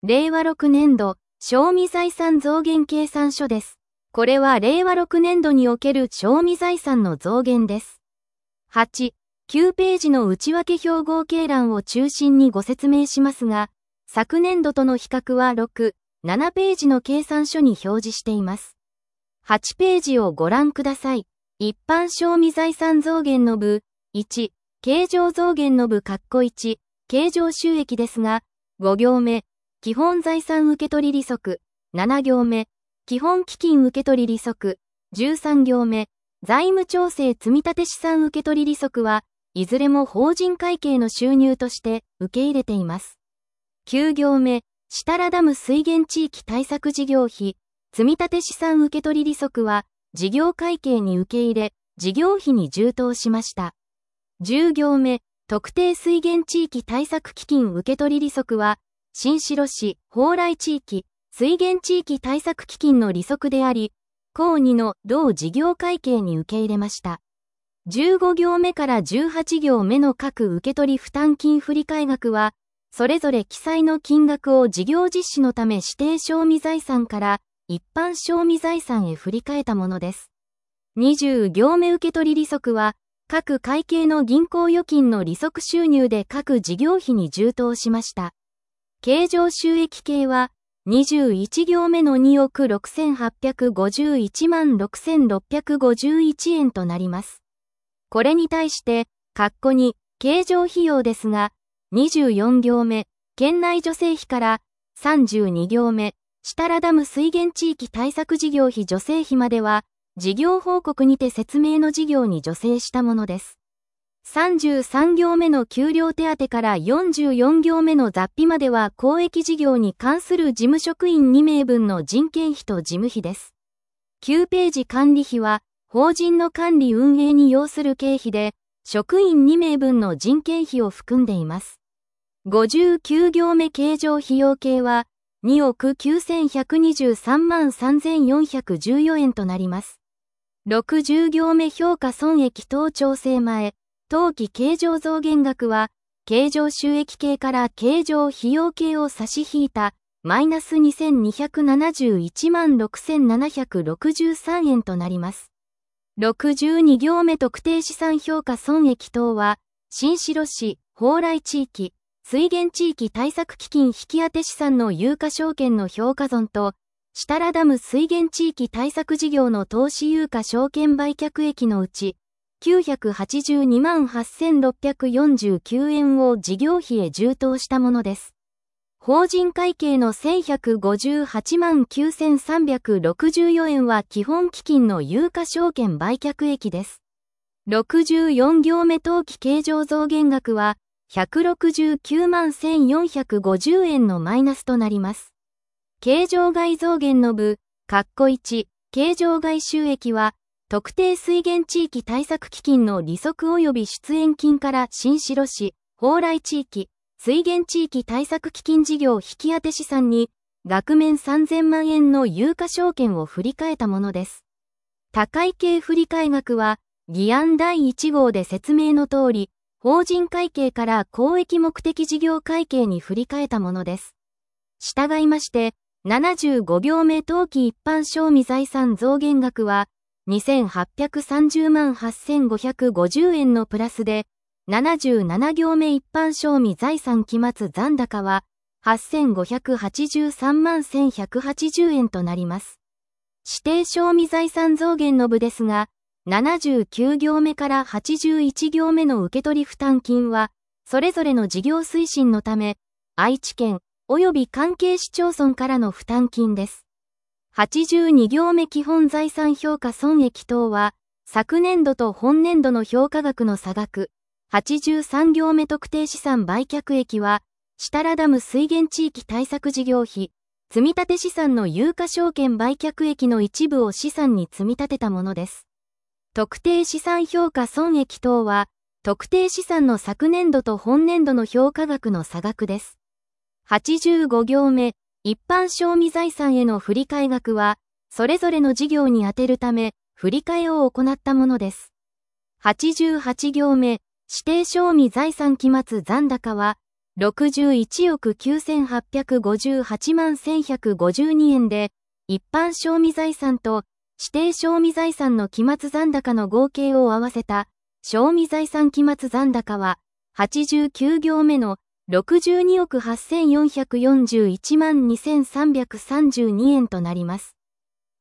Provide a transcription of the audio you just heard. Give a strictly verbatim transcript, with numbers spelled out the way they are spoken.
れいわろくねんど、賞味財産増減計算書です。これはれいわろくねんどにおける賞味財産の増減です。はち、きゅうページの内訳表合計欄を中心にご説明しますが、昨年度との比較はろく、ななページの計算書に表示しています。はちページをご覧ください。一般賞味財産増減の部、いち、経常増減の部括弧いち、経常収益ですが、ご行目、基本財産受取利息、なな行目、基本基金受取利息、じゅうさん行目、財務調整積立資産受取利息はいずれも法人会計の収入として受け入れています。きゅう行目、設楽ダム水源地域対策事業費、積立資産受取利息は事業会計に受け入れ、事業費に充当しました。じゅう行目、特定水源地域対策基金受取利息は、新城市、蓬莱地域、水源地域対策基金の利息であり、項にの同事業会計に受け入れました。じゅうご行目からじゅうはち行目の各受取負担金振替額は、それぞれ記載の金額を事業実施のため指定賞味財産から一般賞味財産へ振り替えたものです。にじゅう行目受取利息は、各会計の銀行預金の利息収入で各事業費に充当しました。経常収益系は、にじゅういち行目のにおくろくせんはっぴゃくごじゅういちまんろくせんろっぴゃくごじゅういちえんとなります。これに対して、括弧に、経常費用ですが、にじゅうよん行目、県内助成費からさんじゅうに行目、設楽ダム水源地域対策事業費助成費までは、事業報告にて説明の事業に助成したものです。さんじゅうさん行目の給料手当からよんじゅうよん行目の雑費までは公益事業に関する事務職員に名分の人件費と事務費です。きゅうページ管理費は、法人の管理運営に要する経費で、職員に名分の人件費を含んでいます。ごじゅうきゅう行目経常費用系は、におくきゅうせんひゃくにじゅうさんまんさんぜんよんひゃくじゅうよんえんとなります。ろくじゅう行目評価損益等調整前、当期経常増減額は、経常収益系から経常費用系を差し引いた、マイナスにせんにひゃくななじゅういちまんろくせんななひゃくろくじゅうさんえんとなります。ろくじゅうに行目特定資産評価損益等は、新城市、蓬莱地域、水源地域対策基金引当資産の有価証券の評価損と、設楽ダム水源地域対策事業の投資有価証券売却益のうち、きゅうひゃくはちじゅうにまんはっせんろっぴゃくよんじゅうきゅうえんを事業費へ充当したものです。法人会計のせんひゃくごじゅうはちまんきゅうせんさんびゃくろくじゅうよんえんは基本基金の有価証券売却益です。ろくじゅうよん行目当期経常増減額はひゃくろくじゅうきゅうまんせんよんひゃくごじゅうえんのマイナスとなります。経常外増減の部、括弧いち、経常外収益は、特定水源地域対策基金の利息及び出演金から新城市、蓬莱地域、水源地域対策基金事業引当資産に、額面さんぜんまんえんの有価証券を振り替えたものです。他会計振り替え額は、議案だいいち号で説明の通り、法人会計から公益目的事業会計に振り替えたものです。従いまして、ななじゅうご行目当期一般賞味財産増減額は、にせんはっぴゃくさんじゅうまんはっせんごひゃくごじゅうえんのプラスで、ななじゅうなな行目一般賞味財産期末残高は、はっせんごひゃくはちじゅうさんまんせんひゃくはちじゅうえんとなります。指定賞味財産増減の部ですが、ななじゅうきゅう行目からはちじゅういち行目の受取負担金は、それぞれの事業推進のため、愛知県及び関係市町村からの負担金です。はちじゅうに行目基本財産評価損益等は、昨年度と本年度の評価額の差額。はちじゅうさん行目特定資産売却益は、設楽ダム水源地域対策事業費、積立資産の有価証券売却益の一部を資産に積み立てたものです。特定資産評価損益等は、特定資産の昨年度と本年度の評価額の差額です。はちじゅうご行目、一般賞味財産への振り替え額は、それぞれの事業に充てるため、振り替えを行ったものです。はちじゅうはち行目、指定賞味財産期末残高は、 ろくじゅういちおくきゅうせんはっぴゃくごじゅうはちまんせんひゃくごじゅうにえんで、一般賞味財産と指定賞味財産の期末残高の合計を合わせた賞味財産期末残高は、はちじゅうきゅう行目のろくじゅうにおくはっせんよんひゃくよんじゅういちまんにせんさんびゃくさんじゅうにえんとなります。